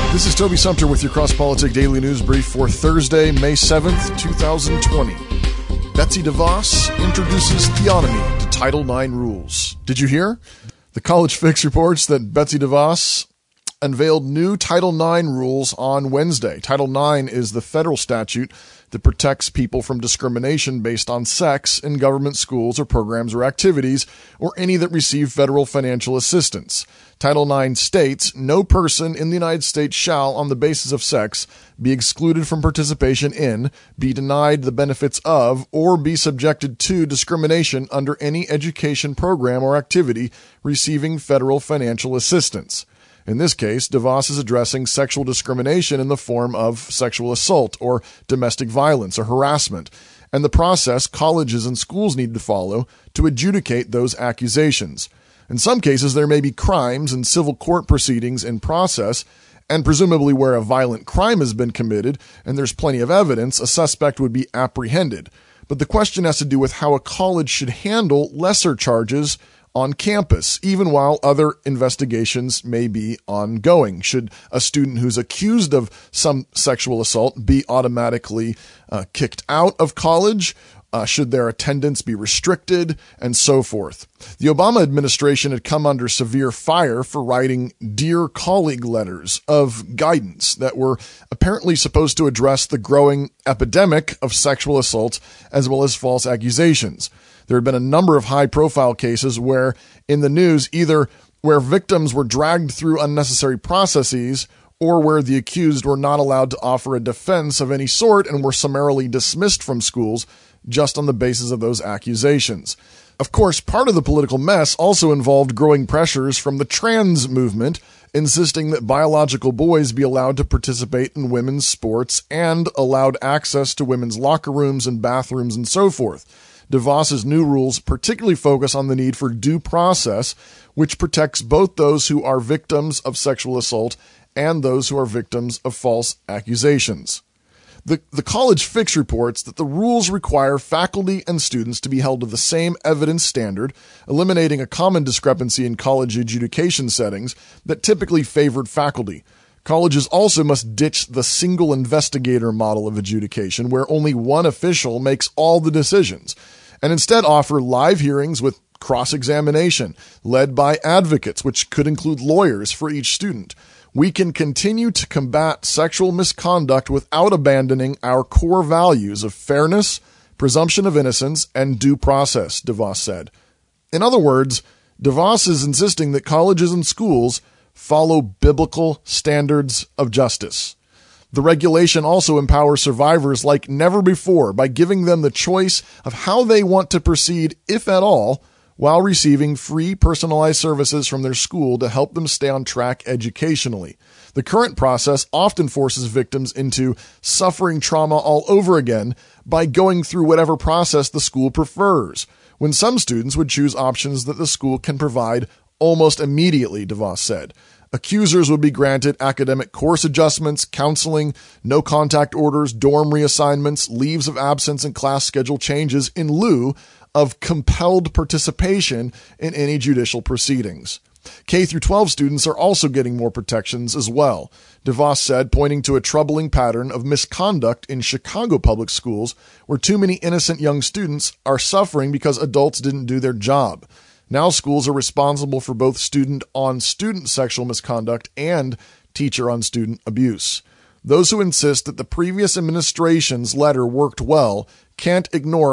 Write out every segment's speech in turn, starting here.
This is Toby Sumter with your Cross-Politic Daily News Brief for Thursday, May 7th, 2020. Betsy DeVos introduces theonomy to Title IX rules. Did you hear? The College Fix reports that Betsy DeVos unveiled new Title IX rules on Wednesday. Title IX is the federal statute that protects people from discrimination based on sex in government schools or programs or activities, or any that receive federal financial assistance. Title IX states, no person in the United States shall, on the basis of sex, be excluded from participation in, be denied the benefits of, or be subjected to discrimination under any education program or activity receiving federal financial assistance. In this case, DeVos is addressing sexual discrimination in the form of sexual assault or domestic violence or harassment, and the process colleges and schools need to follow to adjudicate those accusations. In some cases, there may be crimes and civil court proceedings in process, and presumably where a violent crime has been committed and there's plenty of evidence, a suspect would be apprehended. But the question has to do with how a college should handle lesser charges on campus, even while other investigations may be ongoing. Should a student who's accused of some sexual assault be automatically kicked out of college? Should their attendance be restricted, and so forth? The Obama administration had come under severe fire for writing Dear Colleague letters of guidance that were apparently supposed to address the growing epidemic of sexual assault as well as false accusations. There had been a number of high-profile cases where, in the news, either where victims were dragged through unnecessary processes or where the accused were not allowed to offer a defense of any sort and were summarily dismissed from schools just on the basis of those accusations. Of course, part of the political mess also involved growing pressures from the trans movement, insisting that biological boys be allowed to participate in women's sports and allowed access to women's locker rooms and bathrooms and so forth. DeVos's new rules particularly focus on the need for due process, which protects both those who are victims of sexual assault and those who are victims of false accusations. The College Fix reports that the rules require faculty and students to be held to the same evidence standard, eliminating a common discrepancy in college adjudication settings that typically favored faculty. Colleges also must ditch the single investigator model of adjudication, where only one official makes all the decisions, and instead offer live hearings with cross-examination, led by advocates, which could include lawyers for each student. We can continue to combat sexual misconduct without abandoning our core values of fairness, presumption of innocence, and due process, DeVos said. In other words, DeVos is insisting that colleges and schools follow biblical standards of justice. The regulation also empowers survivors like never before by giving them the choice of how they want to proceed, if at all, while receiving free personalized services from their school to help them stay on track educationally. The current process often forces victims into suffering trauma all over again by going through whatever process the school prefers, when some students would choose options that the school can provide almost immediately, DeVos said. Accusers would be granted academic course adjustments, counseling, no contact orders, dorm reassignments, leaves of absence, and class schedule changes in lieu of compelled participation in any judicial proceedings. K-12 students are also getting more protections as well, DeVos said, pointing to a troubling pattern of misconduct in Chicago public schools where too many innocent young students are suffering because adults didn't do their job. Now schools are responsible for both student-on-student sexual misconduct and teacher-on-student abuse. Those who insist that the previous administration's letter worked well can't ignore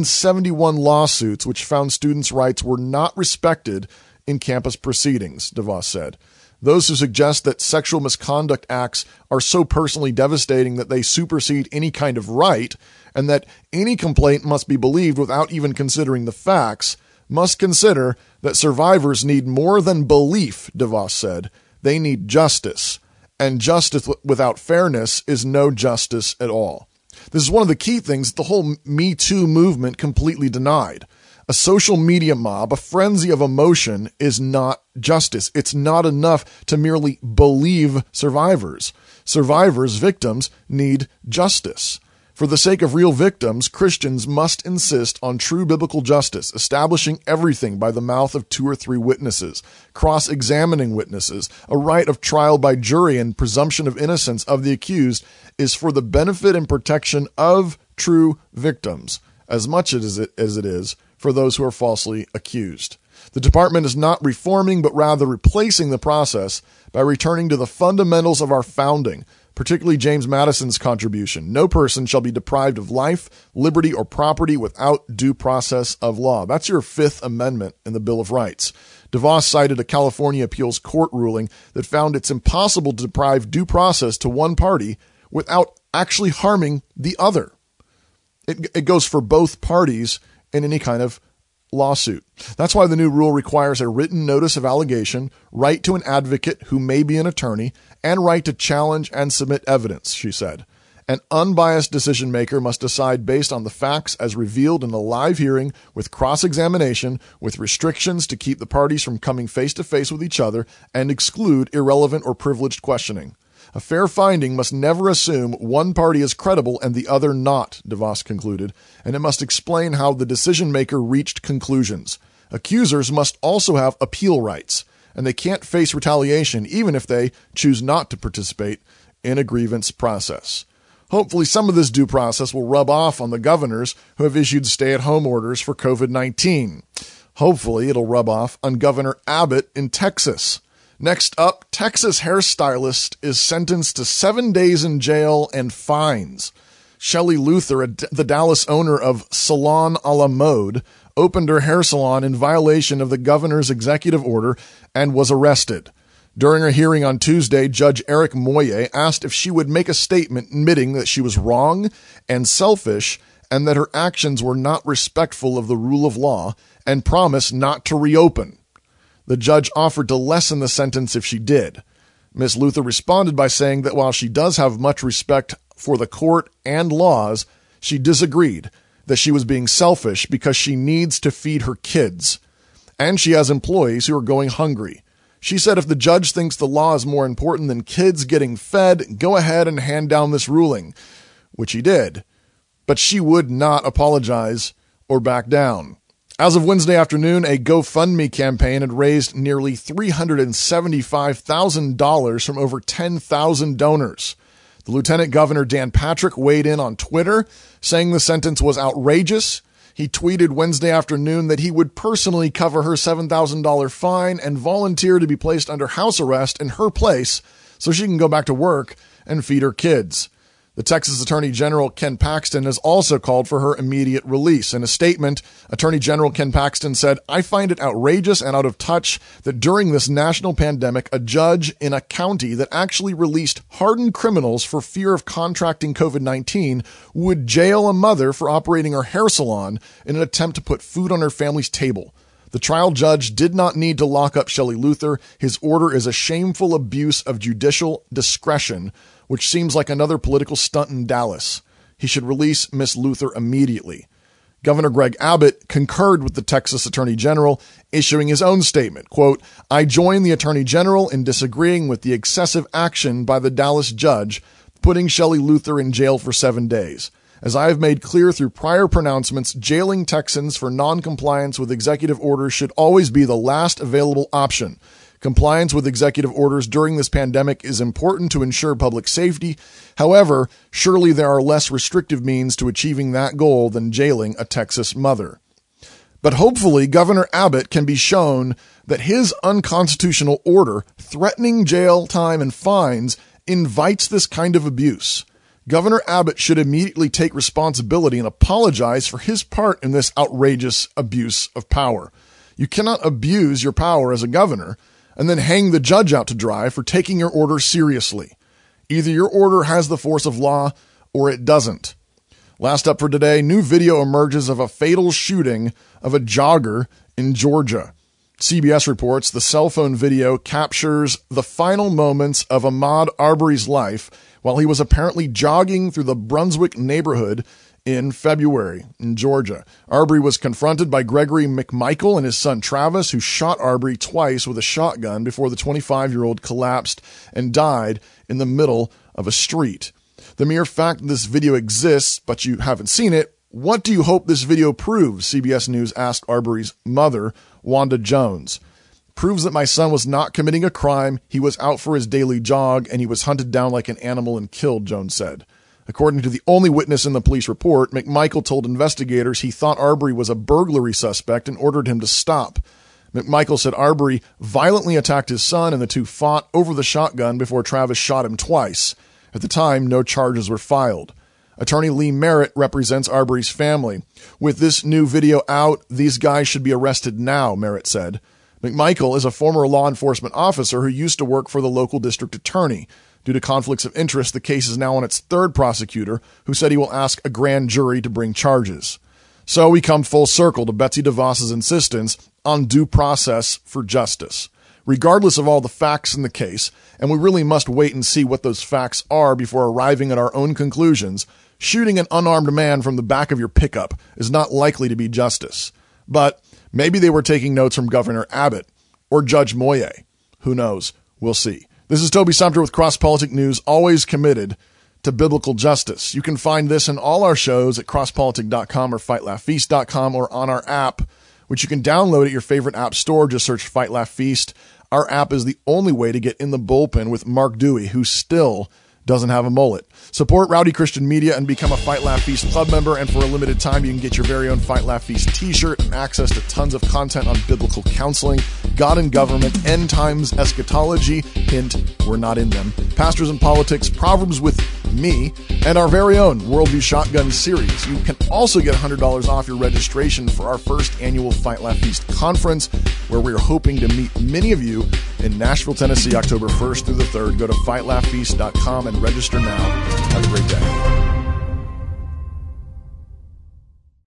171 lawsuits which found students' rights were not respected in campus proceedings, DeVos said. Those who suggest that sexual misconduct acts are so personally devastating that they supersede any kind of right and that any complaint must be believed without even considering the facts must consider that survivors need more than belief, DeVos said. They need justice. And justice without fairness is no justice at all. This is one of the key things that the whole Me Too movement completely denied. A social media mob, a frenzy of emotion, is not justice. It's not enough to merely believe survivors. Survivors, victims, need justice. For the sake of real victims, Christians must insist on true biblical justice, establishing everything by the mouth of 2 or 3 witnesses, cross-examining witnesses. A right of trial by jury and presumption of innocence of the accused is for the benefit and protection of true victims, as much as it is for those who are falsely accused. The department is not reforming, but rather replacing the process by returning to the fundamentals of our founding, particularly James Madison's contribution. No person shall be deprived of life, liberty, or property without due process of law. That's your 5th Amendment in the Bill of Rights. DeVos cited a California appeals court ruling that found it's impossible to deprive due process to one party without actually harming the other. It goes for both parties in any kind of lawsuit. That's why the new rule requires a written notice of allegation, right to an advocate who may be an attorney, and right to challenge and submit evidence, she said. An unbiased decision maker must decide based on the facts as revealed in a live hearing with cross-examination, with restrictions to keep the parties from coming face to face with each other and exclude irrelevant or privileged questioning. A fair finding must never assume one party is credible and the other not, DeVos concluded, and it must explain how the decision-maker reached conclusions. Accusers must also have appeal rights, and they can't face retaliation even if they choose not to participate in a grievance process. Hopefully some of this due process will rub off on the governors who have issued stay-at-home orders for COVID-19. Hopefully it'll rub off on Governor Abbott in Texas. Next up, Texas hairstylist is sentenced to 7 days in jail and fines. Shelley Luther, the Dallas owner of Salon a la Mode, opened her hair salon in violation of the governor's executive order and was arrested. During a hearing on Tuesday, Judge Eric Moye asked if she would make a statement admitting that she was wrong and selfish and that her actions were not respectful of the rule of law and promised not to reopen. The judge offered to lessen the sentence if she did. Ms. Luther responded by saying that while she does have much respect for the court and laws, she disagreed that she was being selfish because she needs to feed her kids. And she has employees who are going hungry. She said if the judge thinks the law is more important than kids getting fed, go ahead and hand down this ruling, which he did. But she would not apologize or back down. As of Wednesday afternoon, a GoFundMe campaign had raised nearly $375,000 from over 10,000 donors. The Lieutenant Governor Dan Patrick weighed in on Twitter, saying the sentence was outrageous. He tweeted Wednesday afternoon that he would personally cover her $7,000 fine and volunteer to be placed under house arrest in her place so she can go back to work and feed her kids. The Texas Attorney General Ken Paxton has also called for her immediate release. In a statement, Attorney General Ken Paxton said, "I find it outrageous and out of touch that during this national pandemic, a judge in a county that actually released hardened criminals for fear of contracting COVID-19 would jail a mother for operating her hair salon in an attempt to put food on her family's table. The trial judge did not need to lock up Shelley Luther. His order is a shameful abuse of judicial discretion, which seems like another political stunt in Dallas. He should release Miss Luther immediately." Governor Greg Abbott concurred with the Texas Attorney General, issuing his own statement, quote, "I join the Attorney General in disagreeing with the excessive action by the Dallas judge, putting Shelley Luther in jail for 7 days. As I have made clear through prior pronouncements, jailing Texans for non-compliance with executive orders should always be the last available option. Compliance with executive orders during this pandemic is important to ensure public safety. However, surely there are less restrictive means to achieving that goal than jailing a Texas mother." But hopefully, Governor Abbott can be shown that his unconstitutional order threatening jail time and fines invites this kind of abuse. Governor Abbott should immediately take responsibility and apologize for his part in this outrageous abuse of power. You cannot abuse your power as a governor and then hang the judge out to dry for taking your order seriously. Either your order has the force of law or it doesn't. Last up for today, new video emerges of a fatal shooting of a jogger in Georgia. CBS reports the cell phone video captures the final moments of Ahmaud Arbery's life while he was apparently jogging through the Brunswick neighborhood in February in Georgia. Arbery was confronted by Gregory McMichael and his son Travis, who shot Arbery twice with a shotgun before the 25-year-old collapsed and died in the middle of a street. The mere fact that this video exists, but you haven't seen it, what do you hope this video proves? CBS News asked Arbery's mother, Wanda Jones. Proves that my son was not committing a crime, he was out for his daily jog, and he was hunted down like an animal and killed, Jones said. According to the only witness in the police report, McMichael told investigators he thought Arbery was a burglary suspect and ordered him to stop. McMichael said Arbery violently attacked his son and the two fought over the shotgun before Travis shot him twice. At the time, no charges were filed. Attorney Lee Merritt represents Arbery's family. With this new video out, these guys should be arrested now, Merritt said. McMichael is a former law enforcement officer who used to work for the local district attorney. Due to conflicts of interest, the case is now on its third prosecutor, who said he will ask a grand jury to bring charges. So we come full circle to Betsy DeVos's insistence on due process for justice. Regardless of all the facts in the case, and we really must wait and see what those facts are before arriving at our own conclusions, shooting an unarmed man from the back of your pickup is not likely to be justice. But maybe they were taking notes from Governor Abbott or Judge Moye. Who knows? We'll see. This is Toby Sumter with Cross Politic News, always committed to biblical justice. You can find this and all our shows at crosspolitic.com or fightlaughfeast.com or on our app, which you can download at your favorite app store. Just search Fight Laugh Feast. Our app is the only way to get in the bullpen with Mark Dewey, who still doesn't have a mullet. Support Rowdy Christian Media and become a Fight Laugh Feast club member, and for a limited time you can get your very own Fight Laugh Feast t-shirt and access to tons of content on biblical counseling, God and government, end times, eschatology, hint, we're not in them, pastors and politics, Proverbs with me, and our very own Worldview Shotgun series. You can also get $100 off your registration for our first annual Fight Laugh Feast conference, where we are hoping to meet many of you in Nashville, Tennessee, October 1st through the 3rd. Go to fightlaughfeast.com and register now. Have a great day.